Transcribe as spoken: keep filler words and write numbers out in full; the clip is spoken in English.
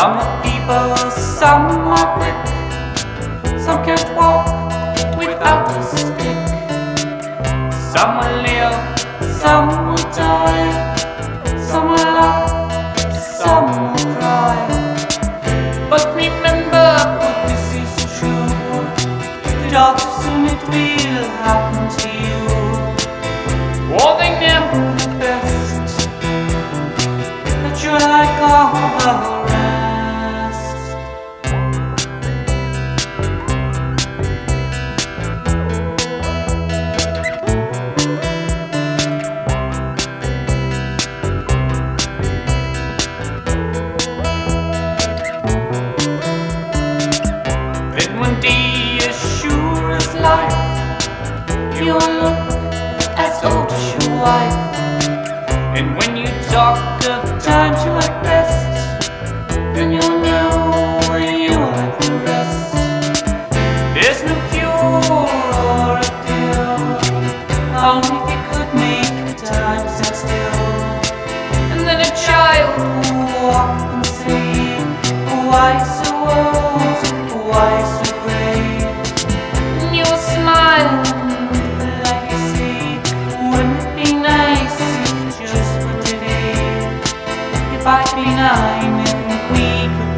Some are people, some are quick, some can't walk without a stick. Some will live, some will die, some will laugh, some will cry. But remember, but this is true, that soon it will happen to you. Oh, they never the best, that you're like all the rest. Then one day, as sure as life, you'll look as old as your wife. And when you talk of times you like best, then you'll know you like the rest. There's no cure or a pill, only if you could make time stand still. And then a child will walk and say, why so old, why so gray? And you'll smile like you say, wouldn't it be nice if just for today, if I'd be nine and we could